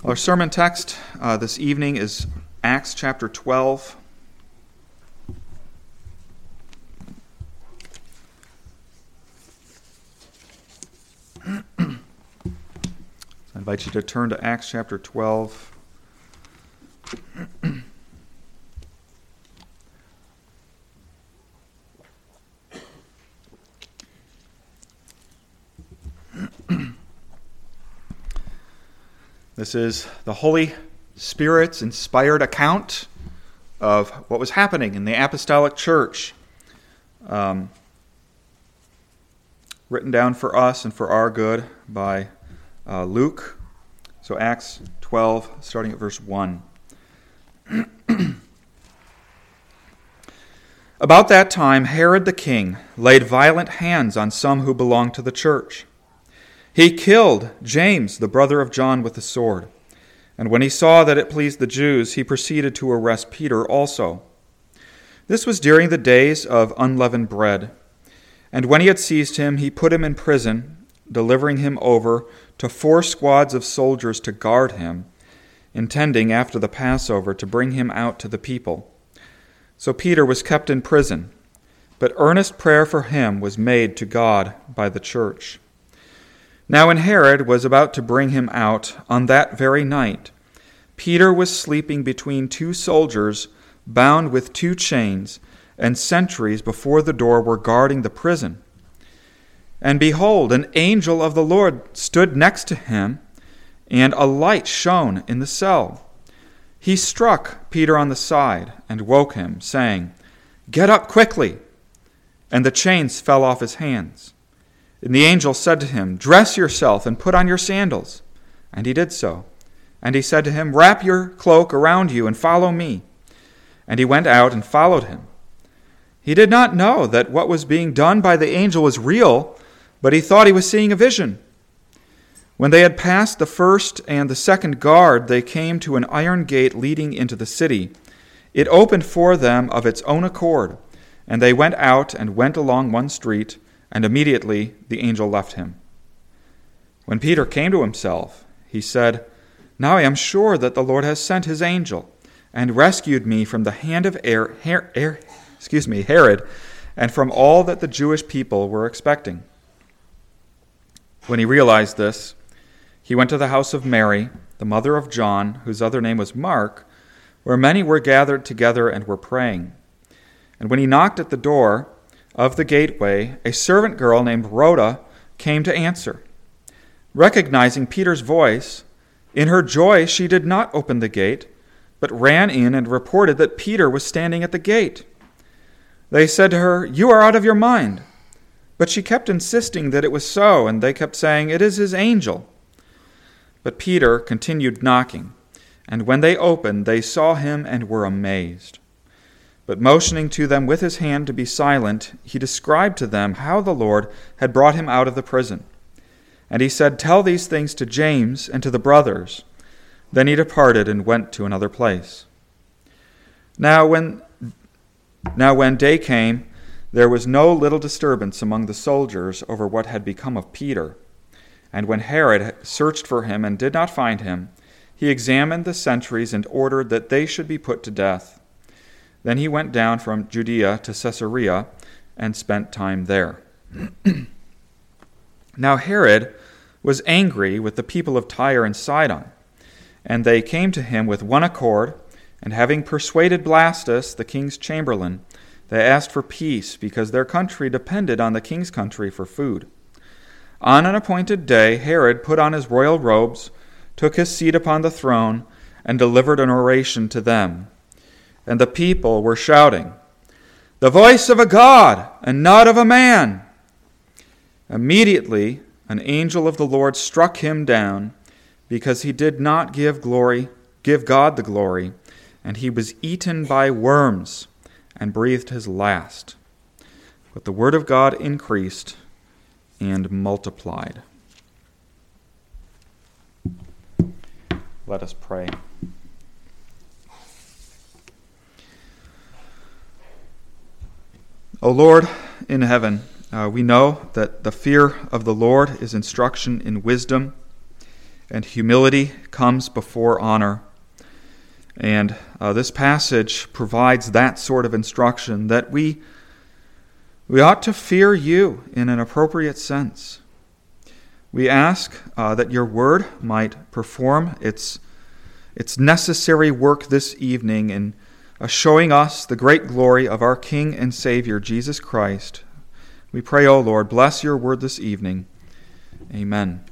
Our sermon text this evening is Acts chapter 12. I invite you to turn to Acts chapter 12. This is the Holy Spirit's inspired account of what was happening in the Apostolic Church, written down for us and for our good by Luke. So Acts 12, starting at verse 1. About that time, Herod the king laid violent hands on some who belonged to the church. He killed James, the brother of John, with the sword. And when he saw that it pleased the Jews, he proceeded to arrest Peter also. This was during the days of unleavened bread. And when he had seized him, he put him in prison, delivering him over to 4 squads of soldiers to guard him, intending after the Passover to bring him out to the people. So Peter was kept in prison, but earnest prayer for him was made to God by the church. Now when Herod was about to bring him out on that very night, Peter was sleeping between 2 soldiers bound with 2 chains, and sentries before the door were guarding the prison. And behold, an angel of the Lord stood next to him, and a light shone in the cell. He struck Peter on the side and woke him, saying, "Get up quickly!" And the chains fell off his hands. And the angel said to him, "Dress yourself and put on your sandals." And he did so. And he said to him, "Wrap your cloak around you and follow me." And he went out and followed him. He did not know that what was being done by the angel was real, but he thought he was seeing a vision. When they had passed the first and the second guard, they came to an iron gate leading into the city. It opened for them of its own accord, and they went out and went along one street, and immediately the angel left him. When Peter came to himself, he said, "Now I am sure that the Lord has sent his angel and rescued me from the hand of Herod, and from all that the Jewish people were expecting." When he realized this, he went to the house of Mary, the mother of John, whose other name was Mark, where many were gathered together and were praying. And when he knocked at the door of the gateway, a servant girl named Rhoda came to answer. Recognizing Peter's voice, in her joy she did not open the gate, but ran in and reported that Peter was standing at the gate. They said to her, "You are out of your mind." But she kept insisting that it was so, and they kept saying, "It is his angel." But Peter continued knocking, and when they opened, they saw him and were amazed. But motioning to them with his hand to be silent, he described to them how the Lord had brought him out of the prison. And he said, "Tell these things to James and to the brothers." Then he departed and went to another place. Now when day came, there was no little disturbance among the soldiers over what had become of Peter. And when Herod searched for him and did not find him, he examined the sentries and ordered that they should be put to death. Then he went down from Judea to Caesarea and spent time there. Now Herod was angry with the people of Tyre and Sidon, and they came to him with one accord, and having persuaded Blastus, the king's chamberlain, they asked for peace, because their country depended on the king's country for food. On an appointed day, Herod put on his royal robes, took his seat upon the throne, and delivered an oration to them. And the people were shouting, "The voice of a god, and not of a man!" Immediately, an angel of the Lord struck him down, because he did not give God the glory, and he was eaten by worms and breathed his last. But the word of God increased and multiplied. Let us pray. O Lord in heaven, we know that the fear of the Lord is instruction in wisdom, and humility comes before honor. And this passage provides that sort of instruction, that we ought to fear you in an appropriate sense. We ask that your word might perform its necessary work this evening in showing us the great glory of our King and Savior, Jesus Christ. We pray, O Lord, bless your word this evening. Amen.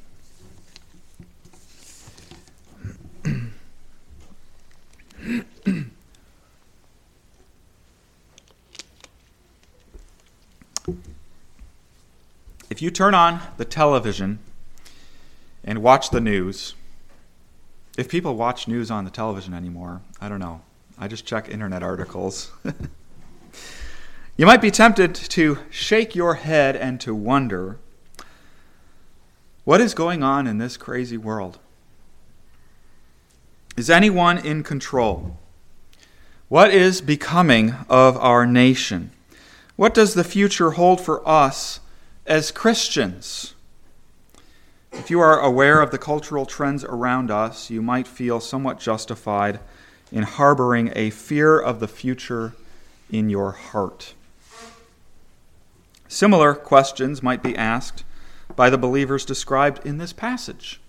If you turn on the television and watch the news, if people watch news on the television anymore, I don't know. I just check internet articles. You might be tempted to shake your head and to wonder, what is going on in this crazy world? Is anyone in control? What is becoming of our nation? What does the future hold for us as Christians? If you are aware of the cultural trends around us, you might feel somewhat justified in harboring a fear of the future in your heart. Similar questions might be asked by the believers described in this passage.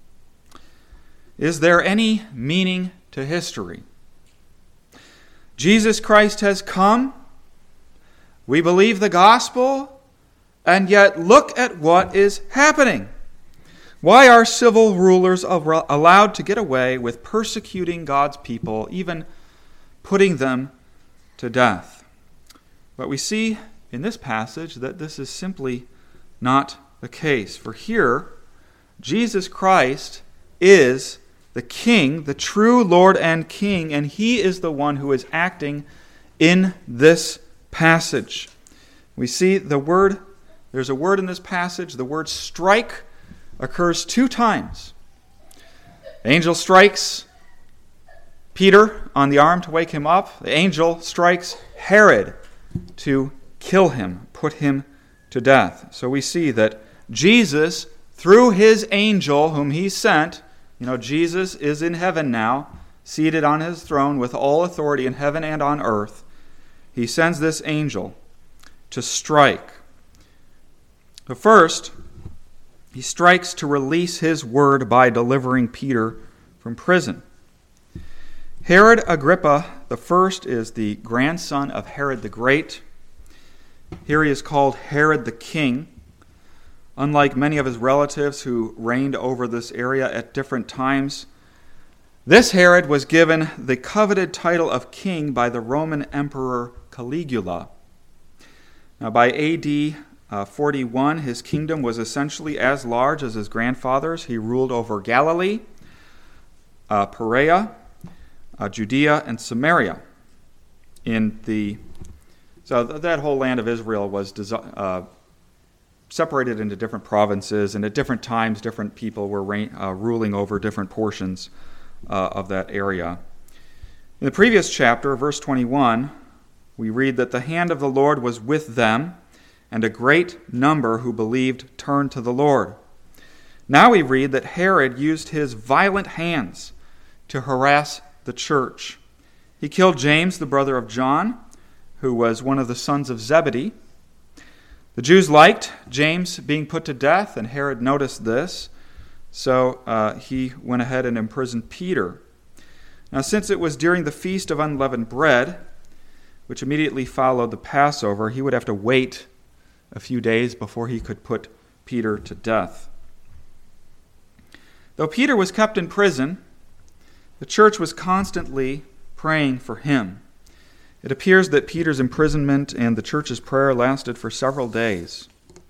Is there any meaning to history? Jesus Christ has come. We believe the gospel, and yet look at what is happening. Why are civil rulers allowed to get away with persecuting God's people, even putting them to death? But we see in this passage that this is simply not the case. For here, Jesus Christ is the King, the true Lord and King, and He is the one who is acting in this passage. We see there's a word in this passage, the word strike occurs 2 times. The angel strikes Peter on the arm to wake him up. The angel strikes Herod to kill him, put him to death. So we see that Jesus, through his angel whom he sent, Jesus is in heaven now, seated on his throne with all authority in heaven and on earth. He sends this angel to strike. But first, he strikes to release his word by delivering Peter from prison. Herod Agrippa I is the grandson of Herod the Great. Here he is called Herod the King. Unlike many of his relatives who reigned over this area at different times, this Herod was given the coveted title of king by the Roman Emperor Caligula. Now, by A.D. 41, his kingdom was essentially as large as his grandfather's. He ruled over Galilee, Perea, Judea, and Samaria. So that whole land of Israel was separated into different provinces, and at different times, different people were ruling over different portions of that area. In the previous chapter, verse 21, we read that the hand of the Lord was with them, and a great number who believed turned to the Lord. Now we read that Herod used his violent hands to harass the church. He killed James, the brother of John, who was one of the sons of Zebedee. The Jews liked James being put to death, and Herod noticed this, so he went ahead and imprisoned Peter. Now, since it was during the Feast of Unleavened Bread, which immediately followed the Passover, he would have to wait a few days before he could put Peter to death. Though Peter was kept in prison, the church was constantly praying for him. It appears that Peter's imprisonment and the church's prayer lasted for several days.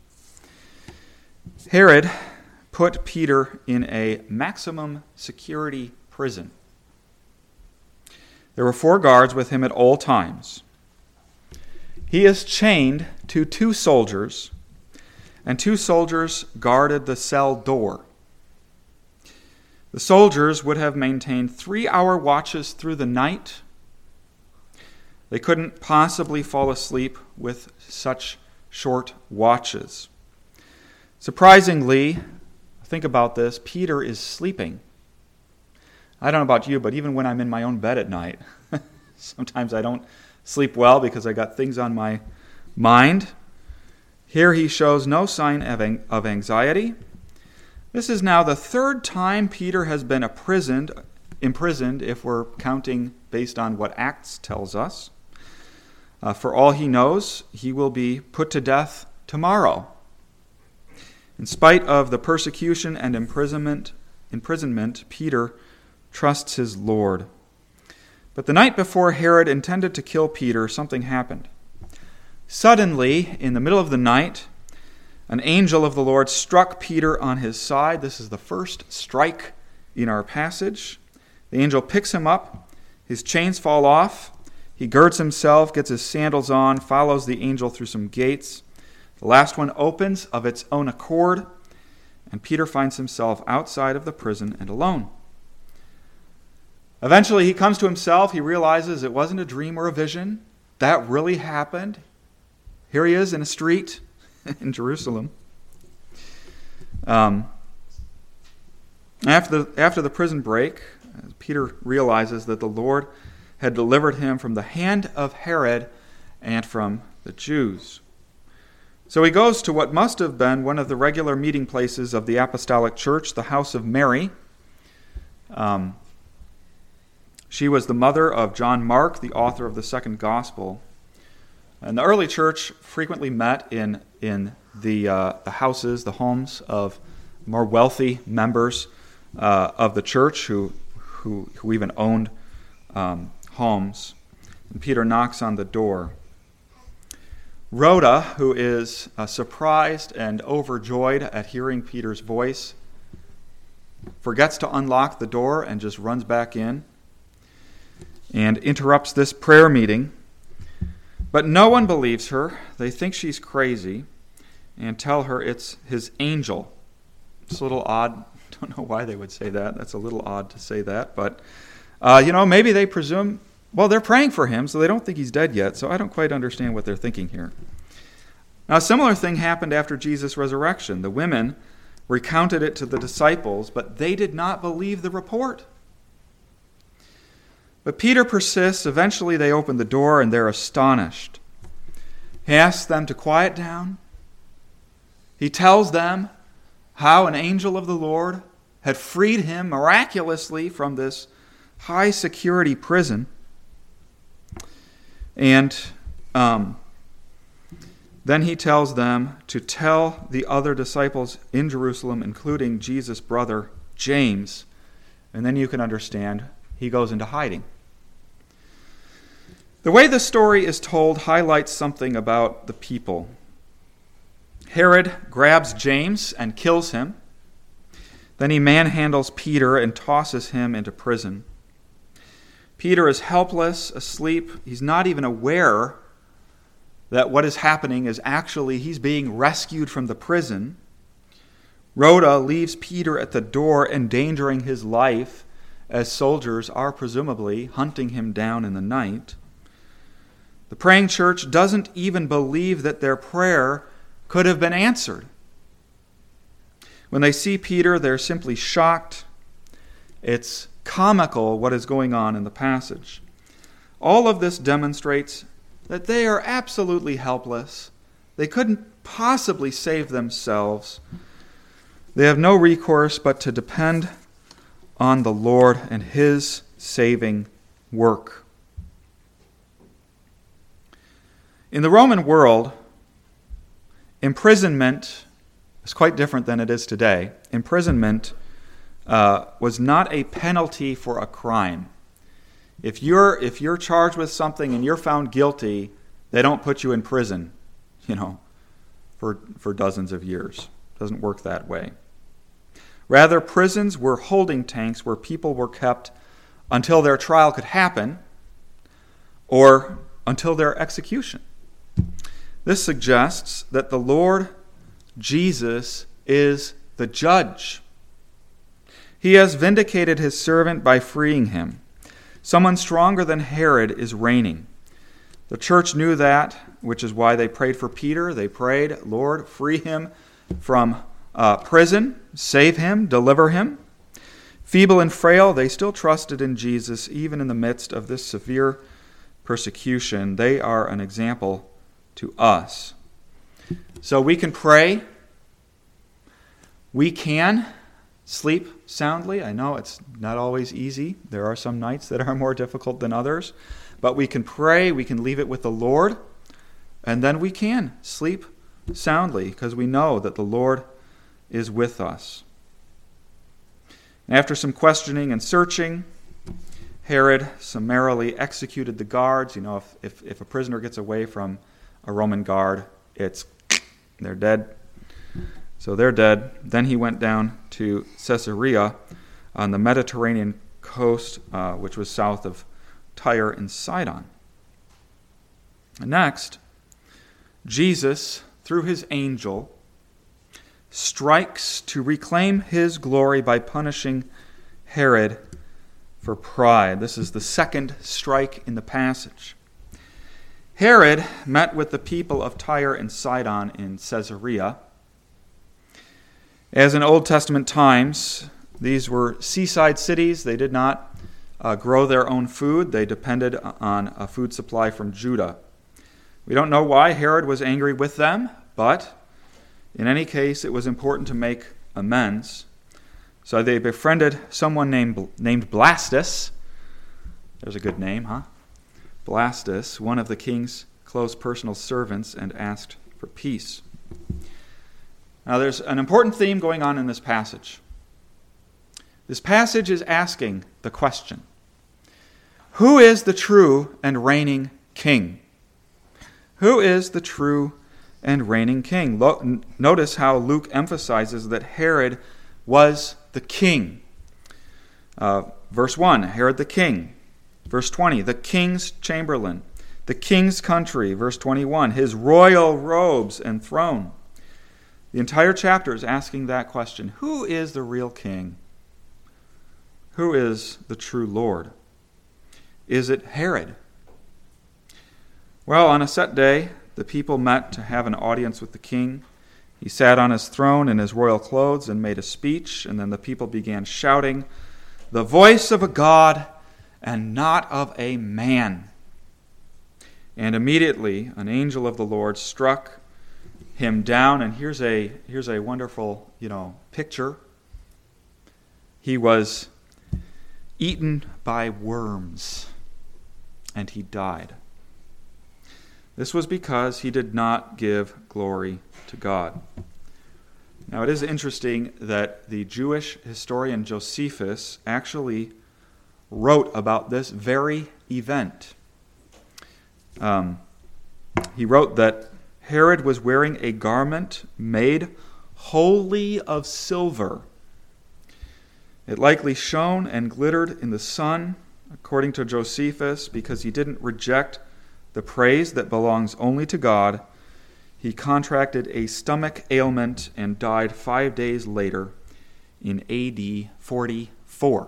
Herod put Peter in a maximum security prison. There were 4 guards with him at all times. He is chained to 2 soldiers, and 2 soldiers guarded the cell door. The soldiers would have maintained 3-hour watches through the night. They couldn't possibly fall asleep with such short watches. Surprisingly, think about this, Peter is sleeping. I don't know about you, but even when I'm in my own bed at night, sometimes I don't sleep well because I got things on my mind. Here he shows no sign of anxiety. This is now the third time Peter has been imprisoned, if we're counting based on what Acts tells us. For all he knows, he will be put to death tomorrow. In spite of the persecution and imprisonment, Peter trusts his Lord. But the night before Herod intended to kill Peter, something happened. Suddenly, in the middle of the night, an angel of the Lord struck Peter on his side. This is the first strike in our passage. The angel picks him up. His chains fall off. He girds himself, gets his sandals on, follows the angel through some gates. The last one opens of its own accord, and Peter finds himself outside of the prison and alone. Eventually, he comes to himself. He realizes it wasn't a dream or a vision. That really happened. Here he is in a street in Jerusalem. After the prison break, Peter realizes that the Lord had delivered him from the hand of Herod and from the Jews. So he goes to what must have been one of the regular meeting places of the Apostolic Church, the house of Mary. She was the mother of John Mark, the author of the second gospel. And the early church frequently met in the houses, the homes of more wealthy members of the church who even owned homes. And Peter knocks on the door. Rhoda, who is surprised and overjoyed at hearing Peter's voice, forgets to unlock the door and just runs back in and interrupts this prayer meeting. But no one believes her. They think she's crazy and tell her it's his angel. It's a little odd. Don't know why they would say that. That's a little odd to say that. But, maybe they presume, they're praying for him, so they don't think he's dead yet. So I don't quite understand what they're thinking here. Now, a similar thing happened after Jesus' resurrection. The women recounted it to the disciples, but they did not believe the report. But Peter persists. Eventually they open the door and they're astonished. He asks them to quiet down. He tells them how an angel of the Lord had freed him miraculously from this high security prison. And then he tells them to tell the other disciples in Jerusalem, including Jesus' brother James. And then you can understand he goes into hiding. The way the story is told highlights something about the people. Herod grabs James and kills him. Then he manhandles Peter and tosses him into prison. Peter is helpless, asleep. He's not even aware that what is happening is actually he's being rescued from the prison. Rhoda leaves Peter at the door, endangering his life, as soldiers are presumably hunting him down in the night. The praying church doesn't even believe that their prayer could have been answered. When they see Peter, they're simply shocked. It's comical what is going on in the passage. All of this demonstrates that they are absolutely helpless. They couldn't possibly save themselves. They have no recourse but to depend on the Lord and His saving work. In the Roman world, imprisonment is quite different than it is today. Imprisonment was not a penalty for a crime. If you're charged with something and you're found guilty, they don't put you in prison, for dozens of years. It doesn't work that way. Rather, prisons were holding tanks where people were kept until their trial could happen or until their execution. This suggests that the Lord Jesus is the judge. He has vindicated his servant by freeing him. Someone stronger than Herod is reigning. The church knew that, which is why they prayed for Peter. They prayed, Lord, free him from prison, save him, deliver him. Feeble and frail, they still trusted in Jesus even in the midst of this severe persecution. They are an example to us. So we can pray. We can sleep soundly. I know it's not always easy. There are some nights that are more difficult than others. But we can pray. We can leave it with the Lord. And then we can sleep soundly because we know that the Lord is with us. After some questioning and searching, Herod summarily executed the guards. You know, if a prisoner gets away from a Roman guard, they're dead. So they're dead. Then he went down to Caesarea on the Mediterranean coast, which was south of Tyre and Sidon. And next, Jesus, through his angel, strikes to reclaim his glory by punishing Herod for pride. This is the second strike in the passage. Herod met with the people of Tyre and Sidon in Caesarea. As in Old Testament times, these were seaside cities. They did not grow their own food. They depended on a food supply from Judah. We don't know why Herod was angry with them, but in any case, it was important to make amends. So they befriended someone named Blastus. There's a good name, huh? Blastus, one of the king's close personal servants, and asked for peace. Now there's an important theme going on in this passage. This passage is asking the question, who is the true and reigning king? Who is the true and reigning king? Notice how Luke emphasizes that Herod was the king. Verse 1, Herod the king. Verse 20, the king's chamberlain. The king's country. Verse 21, his royal robes and throne. The entire chapter is asking that question. Who is the real king? Who is the true Lord? Is it Herod? Well, on a set day, the people met to have an audience with the king. He sat on his throne in his royal clothes and made a speech, and then the people began shouting, "The voice of a God and not of a man." And immediately an angel of the Lord struck him down, and here's a wonderful, picture. He was eaten by worms, and he died. This was because he did not give glory to God. Now it is interesting that the Jewish historian Josephus actually wrote about this very event. He wrote that Herod was wearing a garment made wholly of silver. It likely shone and glittered in the sun, according to Josephus, because he didn't reject the praise that belongs only to God. He contracted a stomach ailment and died 5 days later in AD 44.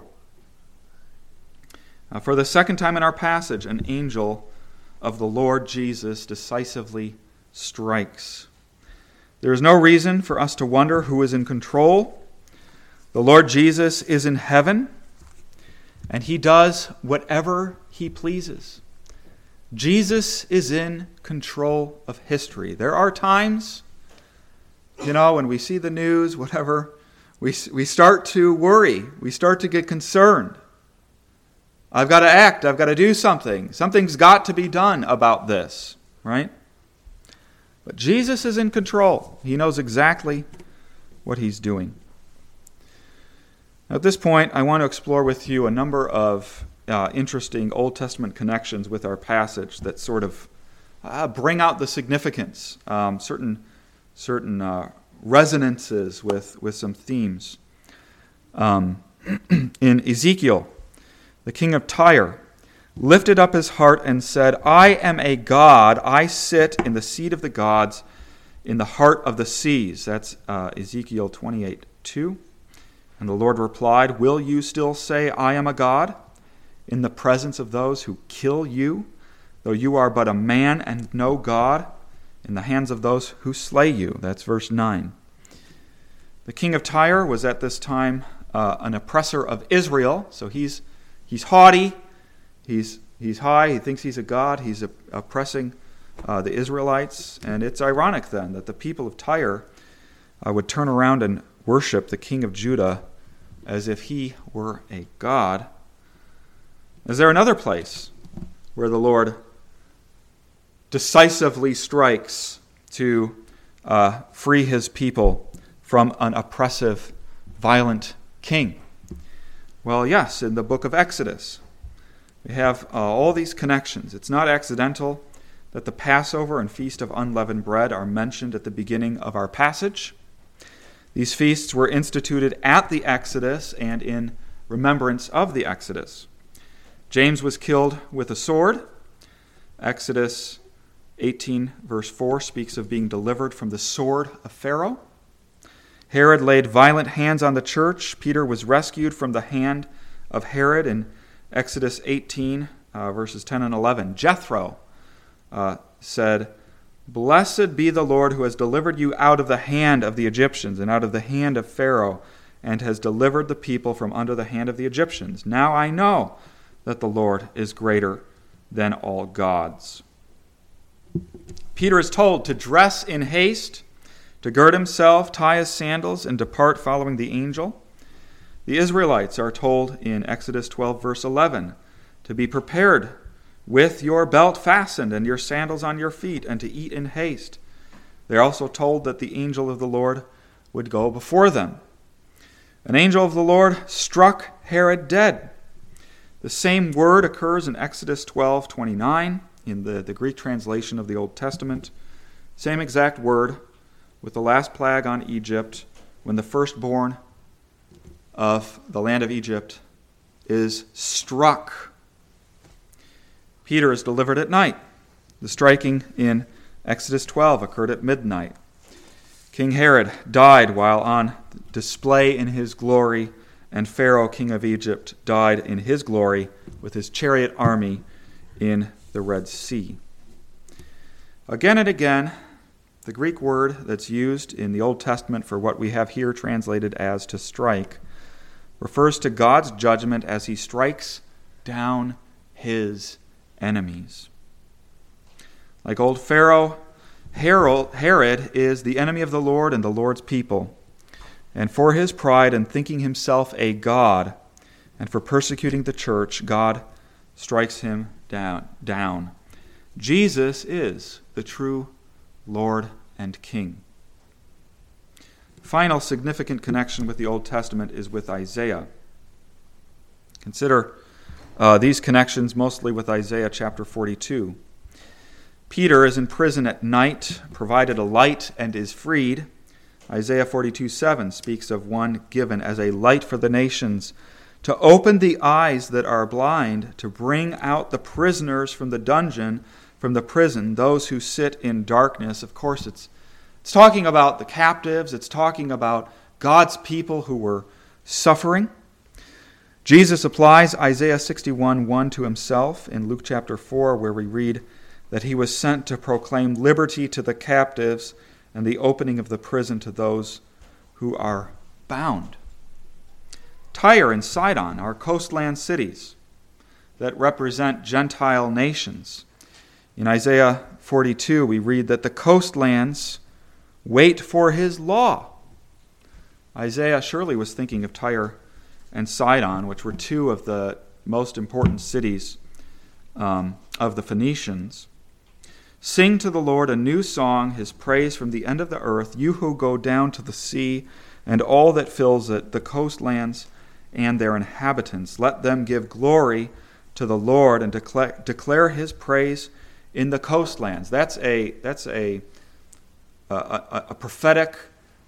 For the second time in our passage, an angel of the Lord Jesus decisively strikes. There is no reason for us to wonder who is in control. The Lord Jesus is in heaven, and he does whatever he pleases. Jesus is in control of history. There are times, when we see the news, whatever, we start to worry. We start to get concerned. I've got to act. I've got to do something. Something's got to be done about this, right? But Jesus is in control. He knows exactly what he's doing. At this point, I want to explore with you a number of interesting Old Testament connections with our passage that sort of bring out the significance, certain resonances with some themes. In Ezekiel, the king of Tyre lifted up his heart and said, "I am a god, I sit in the seat of the gods in the heart of the seas." That's Ezekiel 28:2. And the Lord replied, "Will you still say, 'I am a god,' in the presence of those who kill you, though you are but a man and no God, in the hands of those who slay you?" That's verse 9. The king of Tyre was at this time an oppressor of Israel, so he's haughty, he's high, he thinks he's a god, he's oppressing the Israelites, and it's ironic then that the people of Tyre would turn around and worship the king of Judah as if he were a god. Is there another place where the Lord decisively strikes to free his people from an oppressive, violent king? Well, yes, in the book of Exodus. We have all these connections. It's not accidental that the Passover and Feast of Unleavened Bread are mentioned at the beginning of our passage. These feasts were instituted at the Exodus and in remembrance of the Exodus. James was killed with a sword. Exodus 18, verse 4 speaks of being delivered from the sword of Pharaoh. Herod laid violent hands on the church. Peter was rescued from the hand of Herod in Exodus 18, verses 10 and 11. Jethro said, "Blessed be the Lord who has delivered you out of the hand of the Egyptians and out of the hand of Pharaoh, and has delivered the people from under the hand of the Egyptians. Now I know that the Lord is greater than all gods." Peter is told to dress in haste, to gird himself, tie his sandals, and depart following the angel. The Israelites are told in Exodus 12, verse 11, to be prepared with your belt fastened and your sandals on your feet, and to eat in haste. They're also told that the angel of the Lord would go before them. An angel of the Lord struck Herod dead. The same word occurs in Exodus 12:29 in the Greek translation of the Old Testament. Same exact word with the last plague on Egypt, when the firstborn of the land of Egypt is struck. Peter is delivered at night. The striking in Exodus 12 occurred at midnight. King Herod died while on display in his glory, and Pharaoh, king of Egypt, died in his glory with his chariot army in the Red Sea. Again and again, the Greek word that's used in the Old Testament for what we have here translated as to strike refers to God's judgment as he strikes down his enemies. Like old Pharaoh, Herod is the enemy of the Lord and the Lord's people. And for his pride in thinking himself a god, and for persecuting the church, God strikes him down. Jesus is the true Lord and King. Final significant connection with the Old Testament is with Isaiah. Consider these connections mostly with Isaiah chapter 42. Peter is in prison at night, provided a light, and is freed. Isaiah 42:7 speaks of one given as a light for the nations, to open the eyes that are blind, to bring out the prisoners from the dungeon, from the prison, those who sit in darkness. Of course, it's talking about the captives. It's talking about God's people who were suffering. Jesus applies Isaiah 61:1 to himself in Luke chapter 4, where we read that he was sent to proclaim liberty to the captives and the opening of the prison to those who are bound. Tyre and Sidon are coastland cities that represent Gentile nations. In Isaiah 42, we read that the coastlands wait for his law. Isaiah surely was thinking of Tyre and Sidon, which were two of the most important cities of the Phoenicians. Sing to the Lord a new song, his praise from the end of the earth, you who go down to the sea and all that fills it, the coastlands and their inhabitants. Let them give glory to the Lord and declare his praise in the coastlands. That's a prophetic,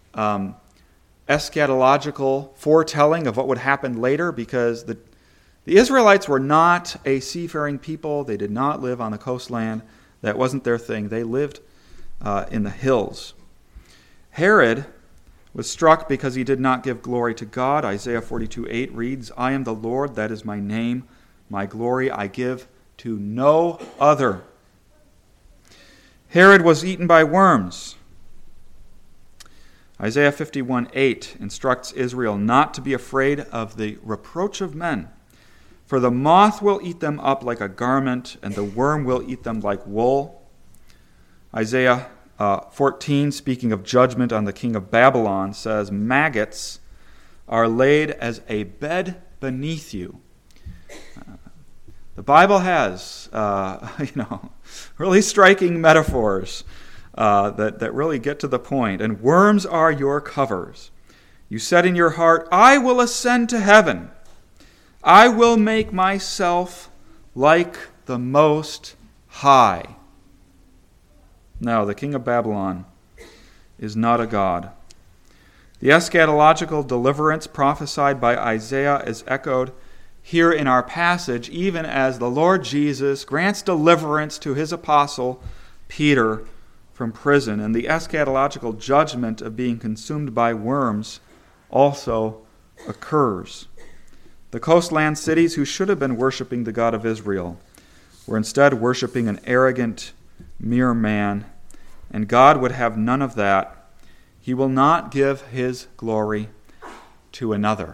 eschatological foretelling of what would happen later, because the Israelites were not a seafaring people. They did not live on the coastland. That wasn't their thing. They lived in the hills. Herod was struck because he did not give glory to God. Isaiah 42:8 reads, I am the Lord, that is my name. My glory I give to no other. Herod was eaten by worms. Isaiah 51:8 instructs Israel not to be afraid of the reproach of men, for the moth will eat them up like a garment, and the worm will eat them like wool. Isaiah 14, speaking of judgment on the king of Babylon, says, maggots are laid as a bed beneath you. The Bible has, really striking metaphors that really get to the point. And worms are your covers. You said in your heart, I will ascend to heaven. I will make myself like the Most High. No, the king of Babylon is not a god. The eschatological deliverance prophesied by Isaiah is echoed here in our passage, even as the Lord Jesus grants deliverance to his apostle Peter from prison, and the eschatological judgment of being consumed by worms also occurs. The coastland cities who should have been worshiping the God of Israel were instead worshiping an arrogant mere man, and God would have none of that. He will not give his glory to another.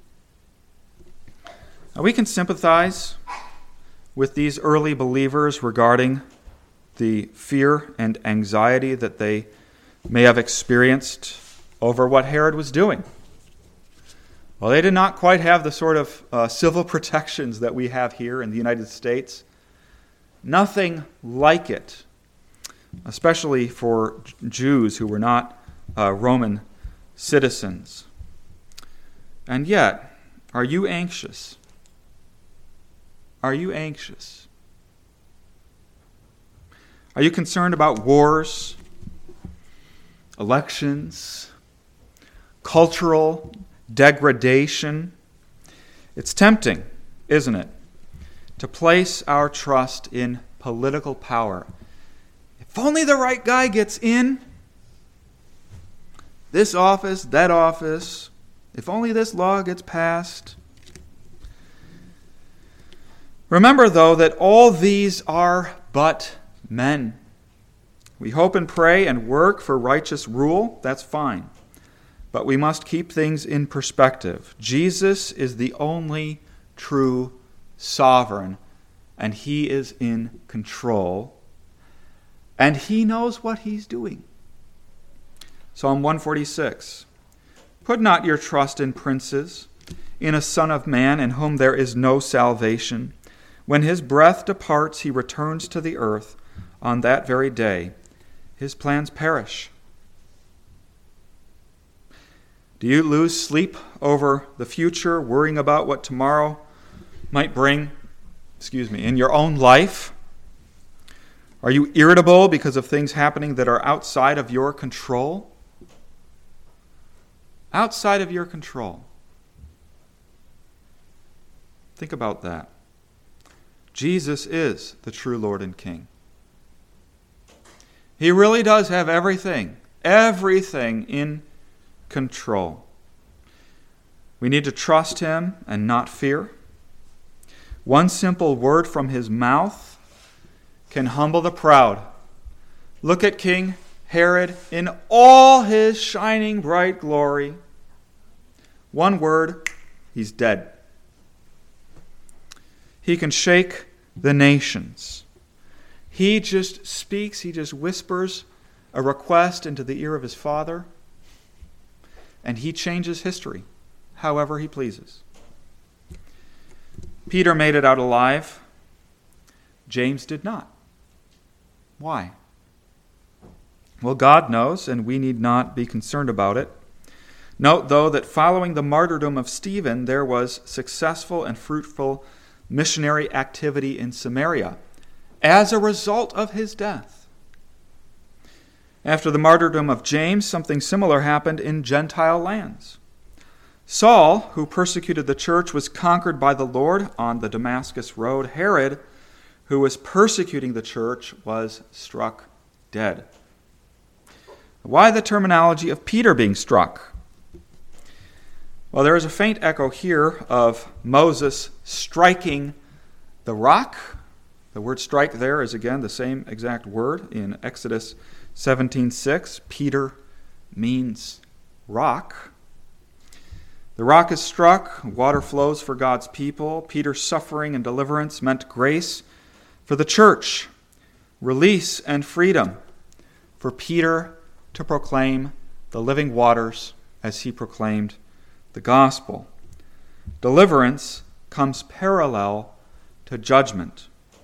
Now, we can sympathize with these early believers regarding the fear and anxiety that they may have experienced over what Herod was doing. Well, they did not quite have the sort of civil protections that we have here in the United States. Nothing like it, especially for Jews who were not Roman citizens. And yet, are you anxious? Are you anxious? Are you concerned about wars, elections, cultural degradation? It's tempting, isn't it, to place our trust in political power. If only the right guy gets in, this office, that office, if only this law gets passed. Remember, though, that all these are but men. We hope and pray and work for righteous rule. That's fine. But we must keep things in perspective. Jesus is the only true sovereign, and he is in control, and he knows what he's doing. Psalm 146, put not your trust in princes, in a son of man in whom there is no salvation. When his breath departs, he returns to the earth. On that very day, his plans perish. Do you lose sleep over the future, worrying about what tomorrow might bring, in your own life? Are you irritable because of things happening that are outside of your control? Outside of your control. Think about that. Jesus is the true Lord and King. He really does have everything in control. We need to trust him and not fear. One simple word from his mouth can humble the proud. Look at King Herod in all his shining bright glory. One word, he's dead. He can shake the nations. He just speaks, he just whispers a request into the ear of his Father, and he changes history however he pleases. Peter made it out alive. James did not. Why? Well, God knows, and we need not be concerned about it. Note, though, that following the martyrdom of Stephen, there was successful and fruitful missionary activity in Samaria as a result of his death. After the martyrdom of James, something similar happened in Gentile lands. Saul, who persecuted the church, was conquered by the Lord on the Damascus road. Herod, who was persecuting the church, was struck dead. Why the terminology of Peter being struck? Well, there is a faint echo here of Moses striking the rock. The word strike there is again the same exact word in Exodus 17:6. Peter means rock. The rock is struck, water flows for God's people. Peter's suffering and deliverance meant grace for the church, release and freedom for Peter to proclaim the living waters as he proclaimed the gospel. Deliverance comes parallel to judgment.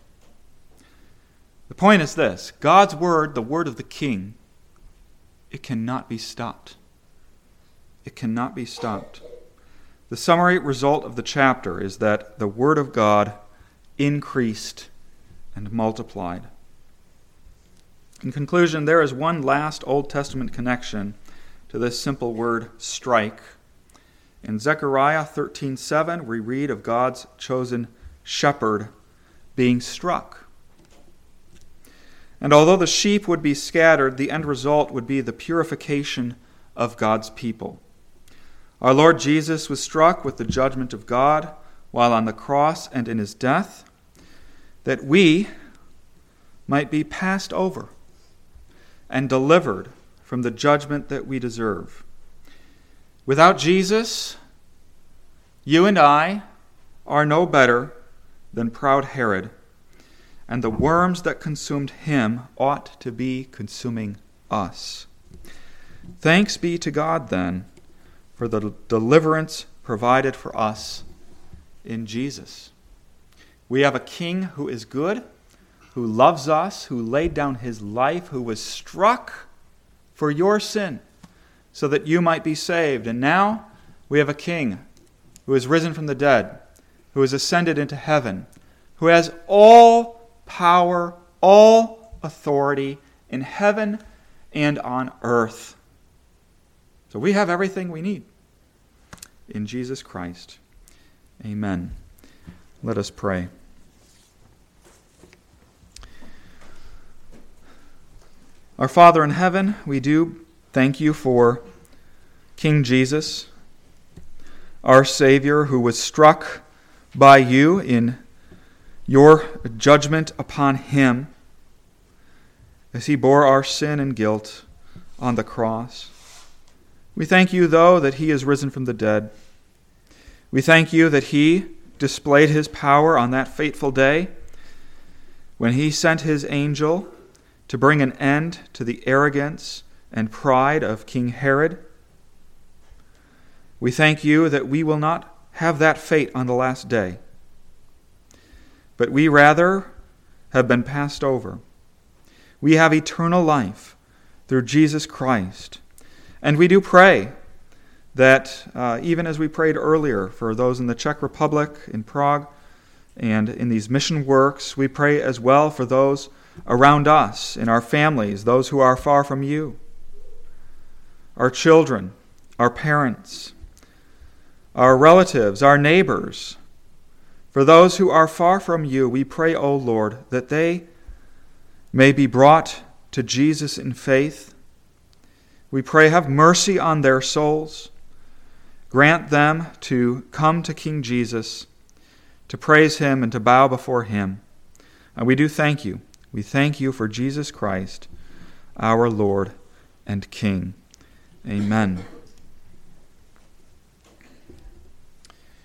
The point is this: God's word, the word of the King, it cannot be stopped. It cannot be stopped. The summary result of the chapter is that the word of God increased and multiplied. In conclusion, there is one last Old Testament connection to this simple word, strike. In Zechariah 13:7, we read of God's chosen shepherd being struck. And although the sheep would be scattered, the end result would be the purification of God's people. Our Lord Jesus was struck with the judgment of God while on the cross and in his death, that we might be passed over and delivered from the judgment that we deserve. Without Jesus, you and I are no better than proud Herod, and the worms that consumed him ought to be consuming us. Thanks be to God, then, for the deliverance provided for us in Jesus. We have a King who is good, who loves us, who laid down his life, who was struck for your sin so that you might be saved. And now we have a King who is risen from the dead, who has ascended into heaven, who has all power, all authority in heaven and on earth. So we have everything we need in Jesus Christ. Amen. Let us pray. Our Father in heaven, we do thank you for King Jesus, our Savior, who was struck by you in your judgment upon him as he bore our sin and guilt on the cross. We thank you, though, that he is risen from the dead. We thank you that he displayed his power on that fateful day when he sent his angel to bring an end to the arrogance and pride of King Herod. We thank you that we will not have that fate on the last day, but we rather have been passed over. We have eternal life through Jesus Christ. And we do pray that, even as we prayed earlier for those in the Czech Republic, in Prague, and in these mission works, we pray as well for those around us, in our families, those who are far from you, our children, our parents, our relatives, our neighbors. For those who are far from you, we pray, O Lord, that they may be brought to Jesus in faith. We pray, have mercy on their souls. Grant them to come to King Jesus, to praise him and to bow before him. And we do thank you. We thank you for Jesus Christ, our Lord and King. Amen.